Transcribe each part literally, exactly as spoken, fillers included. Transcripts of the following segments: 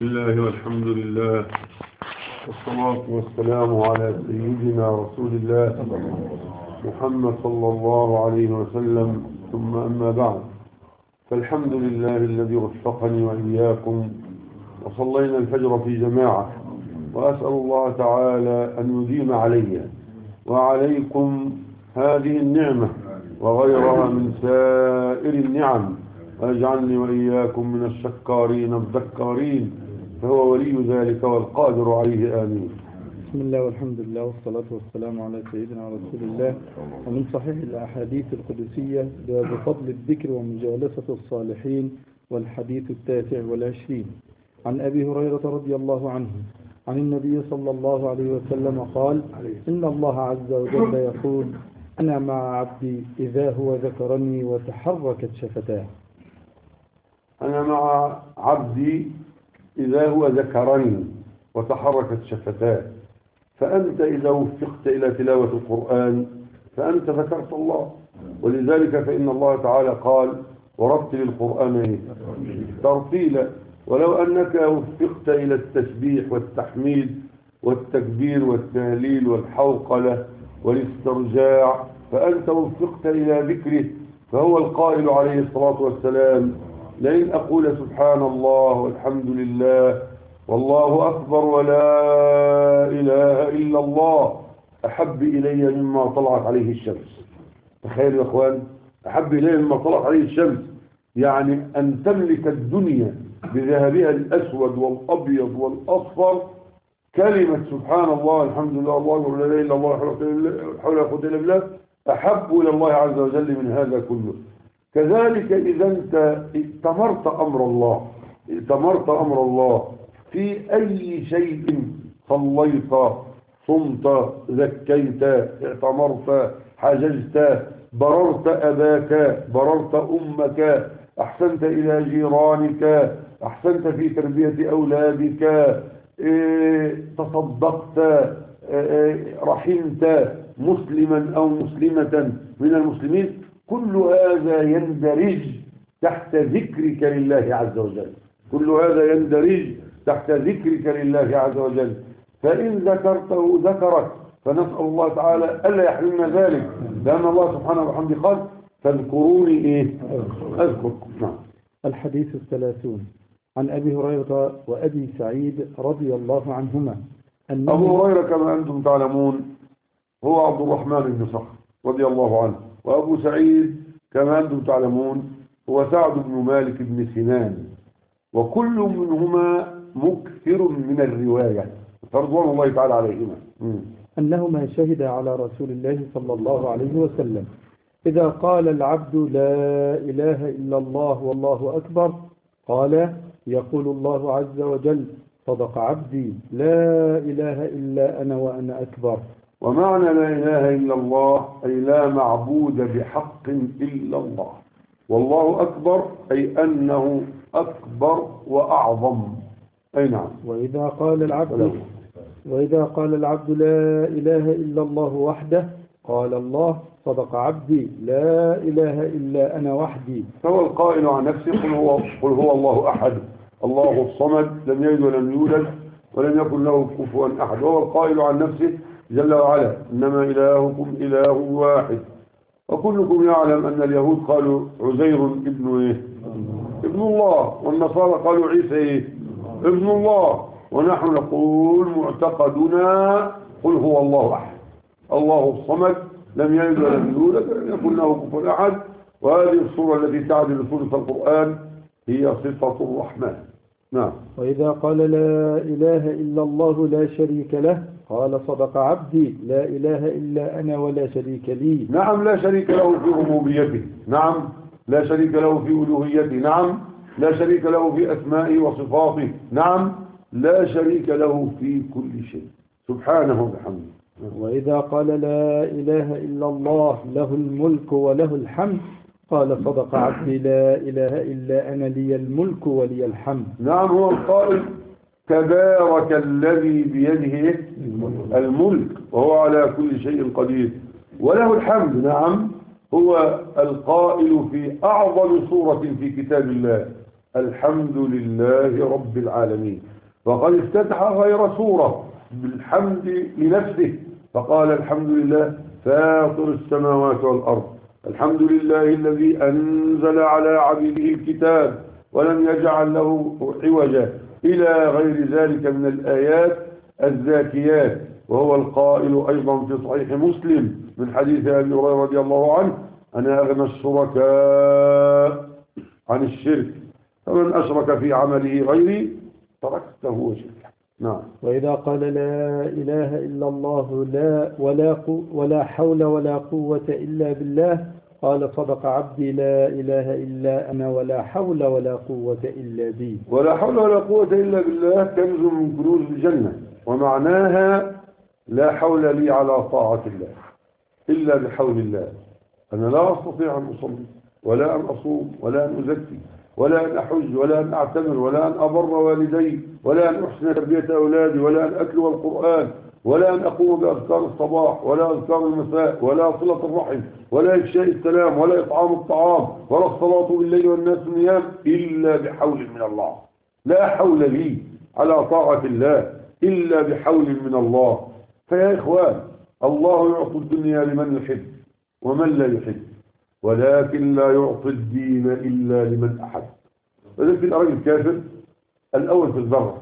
بسم الله والحمد لله والصلاة والسلام على سيدنا رسول الله محمد صلى الله عليه وسلم، ثم أما بعد. فالحمد لله الذي وفقني وإياكم وصلينا الفجر في جماعة، وأسأل الله تعالى أن يديم علي وعليكم هذه النعمة وغيرها من سائر النعم، ويجعلني وإياكم من الشكارين الذكارين، فهو ولي ذلك والقادر عليه. آمين. بسم الله والحمد لله والصلاة والسلام على سيدنا رسول الله. ومن صحيح الأحاديث القدسية بفضل الذكر ومجالسة الصالحين، والحديث التاسع والعشرين عن أبي هريرة رضي الله عنه عن النبي صلى الله عليه وسلم قال: إن الله عز وجل يقول: أنا مع عبدي إذا هو ذكرني وتحركت شفتاه. أنا مع عبدي إذا هو ذكرني وتحركت شفتاه. فأنت إذا وفقت إلى تلاوة القرآن فأنت ذكرت الله، ولذلك فإن الله تعالى قال: ورتل القرآن ترتيلا. ولو أنك وفقت إلى التسبيح والتحميد والتكبير والتهليل والحوقلة والاسترجاع فأنت وفقت إلى ذكره، فهو القائل عليه الصلاة والسلام: لئن أقول سبحان الله والحمد لله والله أكبر ولا إله إلا الله أحب إلي مما طلعت عليه الشمس. تخيل يا أخوان، أحب إلي مما طلعت عليه الشمس، يعني أن تملك الدنيا بذهبها الأسود والأبيض والأصفر، كلمة سبحان الله الحمد لله الله أكبر لا إله إلا الله حول ولا قوة إلا بالله أحب إلى الله عز وجل من هذا كله. كذلك إذا أنت ائتمرت أمر الله ائتمرت أمر الله في أي شيء، صليت، صمت، زكيت، اعتمرت، حججت، بررت أباك، بررت أمك، أحسنت إلى جيرانك، أحسنت في تربية أولادك، اه تصدقت، اه رحمت مسلما أو مسلمة من المسلمين، كل هذا يندرج تحت ذكرك لله عز وجل. كل هذا يندرج تحت ذكرك لله عز وجل. فإن ذكرته ذكرك، فنسأل الله تعالى ألا يحرمنا ذلك، لأن الله سبحانه وبحمده قال: فاذكروني إيه أذكركم. نعم. الحديث الثلاثون عن أبي هريرة وأبي سعيد رضي الله عنهما أن أبو هريرة كما أنتم تعلمون هو عبد الرحمن بن صخر رضي الله عنه، وأبو سعيد كما أنتم تعلمون هو سعد بن مالك بن سنان، وكل منهما مكثر من الرواية رضوان الله تعالى عليهما. أنهما شهد على رسول الله صلى الله عليه وسلم: إذا قال العبد لا إله إلا الله والله أكبر، قال: يقول الله عز وجل: صدق عبدي لا إله إلا أنا وأنا أكبر. ومعنى لا إله إلا الله أي لا معبود بحق إلا الله، والله أكبر أي أنه أكبر وأعظم. أي نعم. وإذا قال العبد وإذا قال العبد لا إله إلا الله وحده، قال الله: صدق عبدي لا إله إلا أنا وحدي. فهو القائل عن نفسه: قل هو, قل هو الله أحد الله الصمد لم يلد ولم يولد ولم يكن له كفوا أحد. وهو القائل عن نفسه جل وعلا: إنما إلهكم إله واحد. وكلكم يعلم أن اليهود قالوا عزير ابن إيه؟ ابن الله، والنصارى قالوا عيسى إيه؟ ابن الله. ونحن نقول معتقدنا: قل هو الله أحد الله الصمد لم يلد ولم يولد ولم يكن له كفوا أحد. وهذه الصورة التي تعدل سورة القرآن هي صفة الرحمن. نعم. وإذا قال لا إله إلا الله لا شريك له، قال: صدق عبدي لا إله إلا أنا ولا شريك لي. نعم، لا شريك له في ربوبيته، نعم، لا شريك له في ألوهيته، نعم، لا شريك له في أسمائه وصفاته، نعم، لا شريك له في كل شيء سبحانه وبحمده. وإذا قال لا إله إلا الله له الملك وله الحمد، قال: صدق عبدي لا إله إلا أنا لي الملك ولي الحمد. نعم، هو القائل: تبارك الذي بيده الملك وهو على كل شيء قدير وله الحمد. نعم، هو القائل في أعظم سورة في كتاب الله: الحمد لله رب العالمين. وقد افتتح غير سورة بالحمد لنفسه فقال الحمد لله فاطر السماوات والأرض الحمد لله الذي أنزل على عبده الكتاب ولم يجعل له عوجا إلى غير ذلك من الآيات الزاكيات. وهو القائل أيضا في صحيح مسلم من حديث أبي هريرة رضي الله عنه أنا أغنى الشركاء عن الشرك فمن أشرك في عمله غيري تركته وشركه. نعم. وإذا قال لا إله إلا الله لا ولا, قو ولا حول ولا قوة إلا بالله قال صدق عبدي لا إله إلا أنا ولا حول ولا قوة إلا بي. ولا حول ولا قوة إلا بالله كنز من كنوز الجنة ومعناها لا حول لي على طاعة الله إلا بحول الله. أنا لا أستطيع أن أصلي ولا أن أصوم ولا أن أزكي ولا أن أحج ولا أن أعتمر ولا أن أبر والدي ولا أن أحسن تربية أولادي ولا أن أتلو القرآن ولا أن أقوم بأذكار الصباح ولا أذكار المساء ولا صلة الرحم ولا إفشاء السلام ولا إطعام الطعام ولا الصلاة بالليل والناس نيام إلا بحول من الله. لا حول لي على طاعة الله إلا بحول من الله. فيا إخوان الله يعطي الدنيا لمن يحب ومن لا يحب ولكن لا يعطي الدين إلا لمن أحب. فذلك الرجل الكافر الأول في الذرة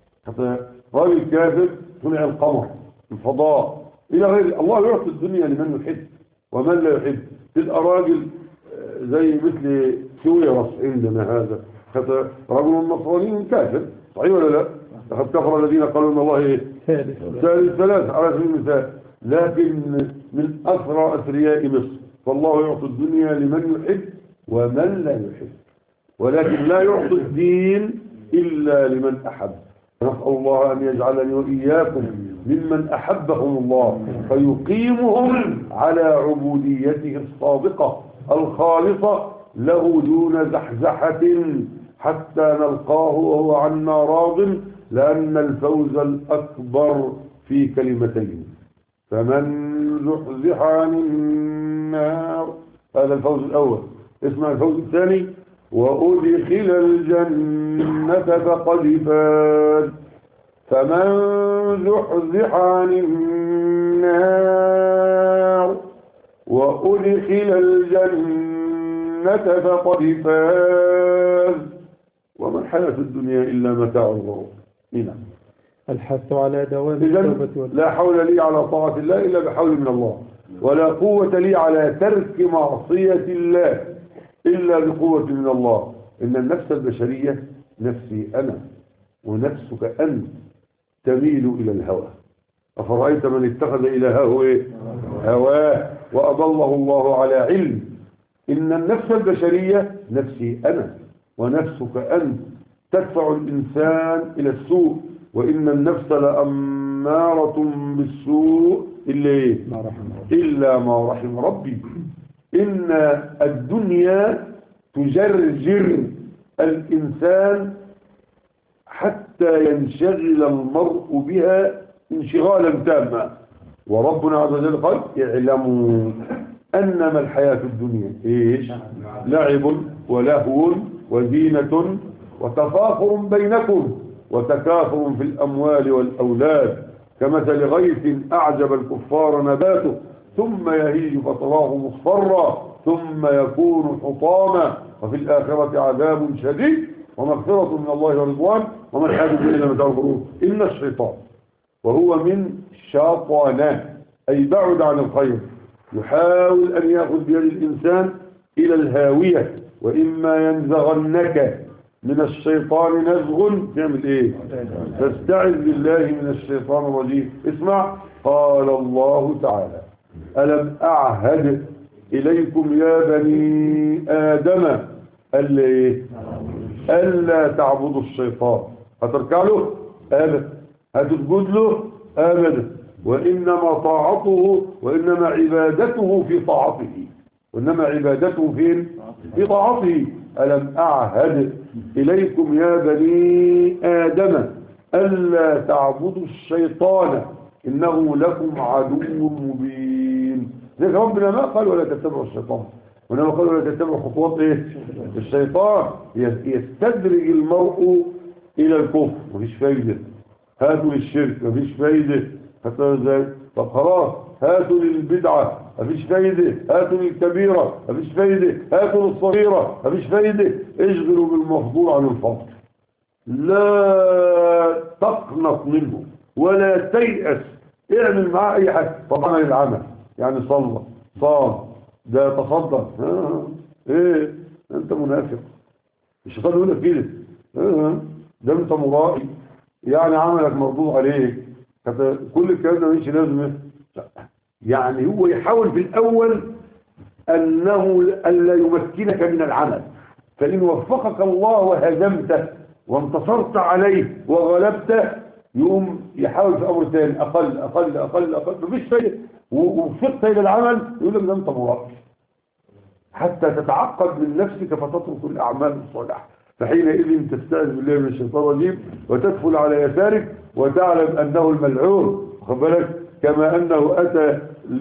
رجل كافر طلع القمر الفضاء إلى غير الله يعطي الدنيا لمن يحب ومن لا يحب. تلقى راجل زي مثل سويرس عندنا هذا رجل نصراني كافر صحيح ولا لا؟ لقد كفر الذين قالوا ان الله ايه ثالث ثلاث على سبيل المثال. لكن من أسرى أثرياء مصر فالله يعطي الدنيا لمن يحب ومن لا يحب ولكن لا يعطي الدين إلا لمن أحب. نسأل الله أن يجعلني وإياكم ممن أحبهم الله فيقيمهم على عبوديته الصادقة الخالصة له دون زحزحة حتى نلقاه وهو عنا راض لأن الفوز الأكبر في كلمتين فمن زحزح عن النار هذا الفوز الأول. اسمع الفوز الثاني وأدخل الجنة فقد فاز. فمن زحزح عن النار وأدخل الجنة فقد فاز وما الحياة الدنيا إلا متاع الغرور. هنا الحث على دوام التوبة. لا حول لي على طاعة الله إلا بحول من الله ولا قوة لي على ترك معصية الله إلا بقوة من الله. إن النفس البشرية نفسي أنا ونفسك أنت تميل إلى الهوى. أفرأيت من اتخذ إلهه إيه؟ هواه وأضله الله على علم. إن النفس البشرية نفسي أنا ونفسك أنت تدفع الإنسان إلى السوء وإن النفس لأمارة بالسوء إلا إيه؟ إلا ما رحم ربي. إن الدنيا تجرجر الإنسان حتى ينشغل المرء بها انشغالا تاما. وربنا عز وجل قال اعلموا أنما الحياة الدنيا إيش؟ لعب ولهو وزينة وتفاخر بينكم وتكاثر في الأموال والأولاد كمثل غيث أعجب الكفار نباته ثم يهيج فتراه مصفرا ثم يكون حطاما وفي الآخرة عذاب شديد ومغفرة من الله ورضوان وما الحياة الدنيا إلا متاع الغرور. إن الشيطان وهو من شاطنة أي بعد عن الخير يحاول أن يأخذ بيد الإنسان إلى الهاوية وإما ينزغنك من الشيطان نزغ تعمل إيه؟ تستعذ بالله من الشيطان الرجيم. اسمع قال الله تعالى ألم أعهد إليكم يا بني آدم ألا إيه؟ ألا تعبدوا الشيطان. هتركع له؟ أبدا. هتسجد له؟ أبدا. وإنما طاعته وإنما عبادته في طاعته وإنما عبادته فين؟ في طاعته. ألم أعهد إليكم يا بني آدم ألا تعبدوا الشيطان إنه لكم عدو مبين. لذلك ربنا ما قال ولا تتبعوا الشيطان وإنما قال ولا تتبعوا خطوات إيه؟ الشيطان. يستدرج المرء إلى الكفر مفيش فايدة، هاتوا للشرك مفيش فايدة، هاتوا ازاي؟ طب خلاص هاتوا للبدعة مفيش فايدة، هاتوا للكبيرة مفيش فايدة، هاتوا للصغيرة مفيش فايدة. اشغلوا بالمفضول عن الفضل، لا تقنط منه ولا تيأس، اعمل معاه اي حاجة. طبعا العمل يعني صلى صام ده تصدق، اه ايه انت منافق، الشيطان يقول لك كده، اه ده انت مرائي يعني عملك مردود عليك، كل الكلام ده مش لازمه. يعني هو يحاول في الاول انه الا يمكنك من العمل، فان وفقك الله وهزمته وانتصرت عليه وغلبته يقوم يحاول في امر ثاني اقل اقل اقل اقل مفيش شيء، ووفقت الى العمل يقول لك ده انت مرائي، حتى تتعقد من نفسك فتترك الاعمال الصالحه، فحينئذ تستعذ بالله من الشيطان الرجيم وتدخل على يسارك وتعلم انه الملعون، واخد بالك؟ كما انه اتى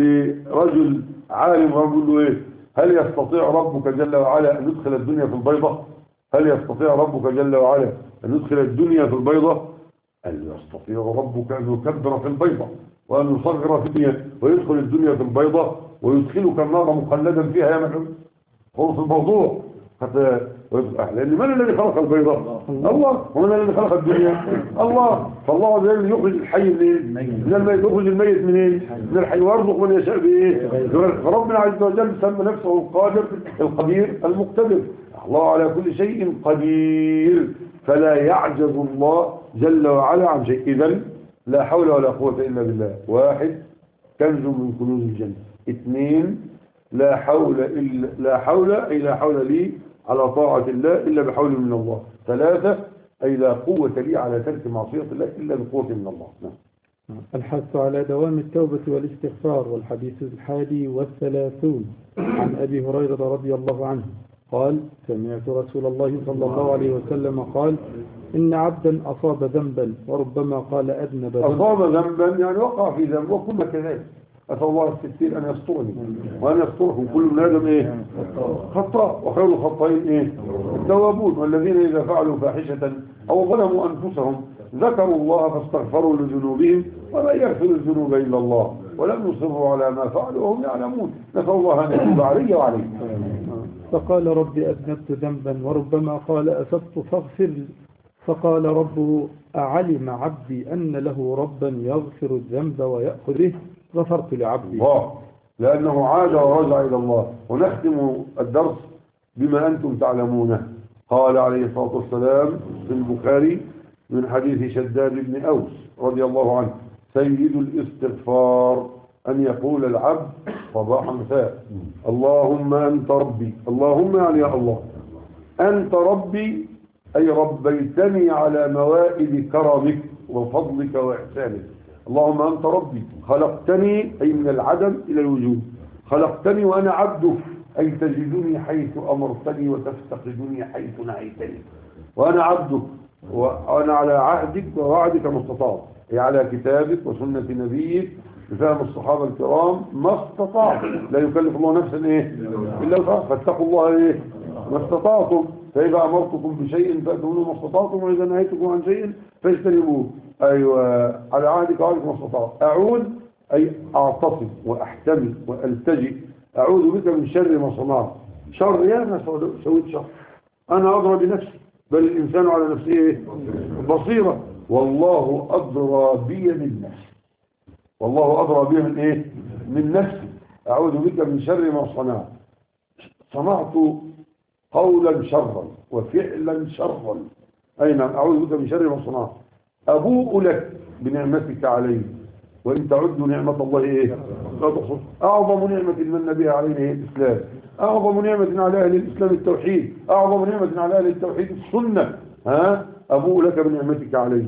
لرجل عالم ويقول له ايه؟ هل يستطيع ربك جل وعلا ان يدخل الدنيا في البيضه؟ هل يستطيع ربك جل وعلا ان يدخل الدنيا في البيضه؟ هل يستطيع ربك ان يكبر في البيضه وان يصغر في الدنيا ويدخل الدنيا في البيضه ويدخلك النار مخلدا فيها يا ملعون؟ خلص الموضوع. حتى لأن من الذي خلق البيضة؟ الله. ومن الذي خلق الدنيا؟ الله. فالله عز وجل يخرج الحي منين؟ من الميت. يخرج الميت منين؟ من الحي، ويرزق من يشاء بايه؟ فربنا عز وجل سمى نفسه القادر القدير المقتدر، الله على كل شيء قدير، فلا يعجز الله جل وعلا عن شيء. إذن لا حول ولا قوة إلا بالله. واحد، كنز من كنوز الجنة. اثنين، لا حول إلا لا حول أي لا حول لي على طاعة الله إلا بحول من الله. ثلاثة، أي لا قوة لي على ترك معصية الله إلا بقوة من الله. نعم. الحث على دوام التوبة والاستغفار. والحديث الحادي والثلاثون عن أبي هريرة رضي الله عنه قال: سمعت رسول الله صلى الله عليه وسلم قال: إن عبدا أصاب ذنبا وربما قال أذنب ذنبا. أصاب ذنبا يعني وقع في ذنب، وكل كذلك. أسأل الله الستين أن يسترني وأن يسترهم. كل من آدم إيه؟ خطاء، وخير الخطائين إيه؟ التوابون. والذين إذا فعلوا فاحشة أو ظلموا أنفسهم ذكروا الله فاستغفروا لذنوبهم ولا يغفر الذنوب إلا الله ولم يصروا على ما فعلوا وهم يعلمون. نسأل الله أن يتوب علي وعليه. فقال: رب أذنبت ذنبا، وربما قال: أسبت فاغفر. فقال ربه: أعلم عبدي أن له ربا يغفر الذنب ويأخذ به، غفرت لعبدي. الله، لأنه عاد ورجع إلى الله. ونختم الدرس بما أنتم تعلمونه. قال عليه الصلاة والسلام في البخاري من حديث شداد بن أوس رضي الله عنه: سيد الاستغفار أن يقول العبد صباح مساء: اللهم أنت ربي. اللهم يعني يا الله، أنت ربي أي ربيتني على موائد كرمك وفضلك وإحسانك. اللهم أنت ربي، خلقتني أي من العدم إلى الوجود، خلقتني وأنا عبدك أي تجدني حيث أمرتني وتفتقدني حيث نهيتني، وأنا عبدك وأنا على عهدك ووعدك ما استطعت، أي على كتابك وسنة نبيك بفهم الصحابة الكرام ما استطعت. لا يكلف الله نفسا إيه إلا وسعها، فاتقوا الله إيه ما استطعتم، فإذا أمرتكم بشيء فأتوا ما استطعتم، وإذا نهيتكم عن شيء فاجتنبوه. أيوة، على عهدك وعهدك ما استطعت. أعوذ أي أعتصم وأحتمي وألتجئ، أعوذ بك من شر ما صنعت. شر يا أنا سويت شر، أنا أدرى بنفسي، بل الإنسان على نفسه إيه؟ بصيرة، والله أدرى بي من نفسي، والله أدرى بي من إيه؟ من نفسي. أعوذ بك من شر ما صنعت. صنعت قولا شرا وفعلا شرا، أي نعم، أعوذ بك من شر ما صنعت. أبوء لك بنعمتك علي، وإن تعدوا نعمة الله إيه؟ لا تحصوا. أعظم نعمة من بها علينا هي الإسلام، أعظم نعمة على أهل الإسلام التوحيد، أعظم نعمة على أهل التوحيد السنة. ها؟ أبوء لك بنعمتك علي.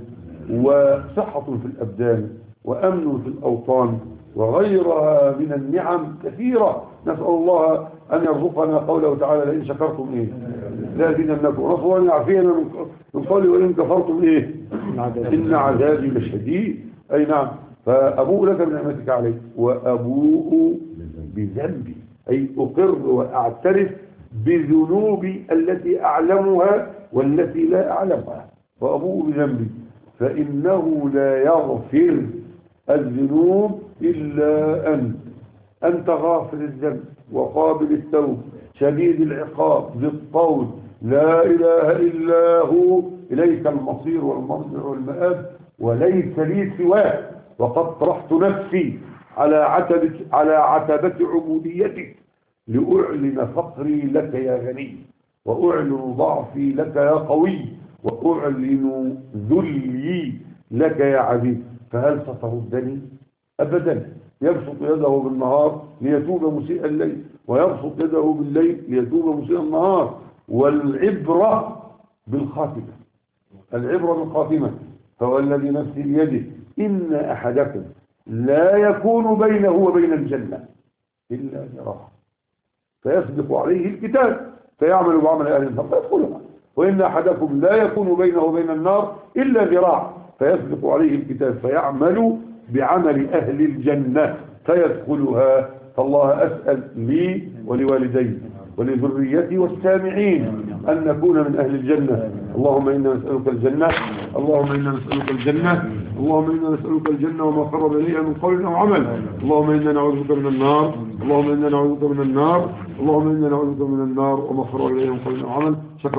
وصحة في الأبدان وأمن في الأوطان وغيرها من النعم كثيرة. نسأل الله أن يرزقنا قوله تعالى: لئن شكرتم إيه لازيدنكم. نسأل الله أن يعافينا من قوله: وإن كفرتم إيه إن عذابي لشديد. أي نعم. فأبوء لك بنعمتك علي، وأبوء بذنبي أي أقر وأعترف بذنوبي التي أعلمها والتي لا أعلمها. وأبوء بذنبي فإنه لا يغفر الذنوب إلا أنت. أنت غافر الذنب وقابل التوب شديد العقاب ذي الطول لا إله إلا هو، إليك المصير والمرجع والمآب وليس لي سواك، وقد طرحت نفسي على عتبة على عتبة عبوديتك لأعلن فقري لك يا غني، وأعلن ضعفي لك يا قوي، وأعلن ذلي لك يا عزيز. فهل ستردني؟ أبدا. يبسط يده بالنهار ليتوب مسيء الليل، ويبسط يده بالليل ليتوب مسيء النهار. والعبرة بالخاتمة، العبرة بالخاتمة. فهو الذي نفسي بيده إن أحدكم لا يكون بينه وبين الجنة إلا ذراع فيسبق عليه الكتاب فيعمل بعمل أهل النار فيدخلها، وإن أحدكم لا يكون بينه وبين النار إلا ذراع فيسبق عليه الكتاب فيعمل بعمل أهل الجنة فيدخلها. فالله أسأل لي ولوالدي ولذريتي والسامعين أن نكون من أهل الجنة. اللهم إنا نسألك الجنة، اللهم إنا نسألك الجنة، اللهم إنا نسألك الجنة وما قرب إليها من قول أو عمل. اللهم إنا نعوذ بك من النار، اللهم إنا نعوذ بك من النار، اللهم إنا نعوذ بك من النار وما قرب إليها من قول أو عمل. شكرا.